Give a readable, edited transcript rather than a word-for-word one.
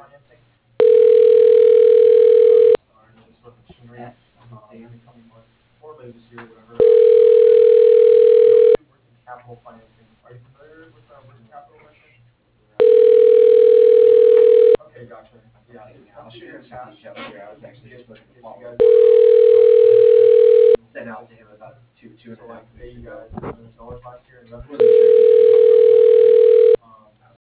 I'll shoot him some details here. I was actually just looking to follow up. Sent out to him about two and a half weeks ago.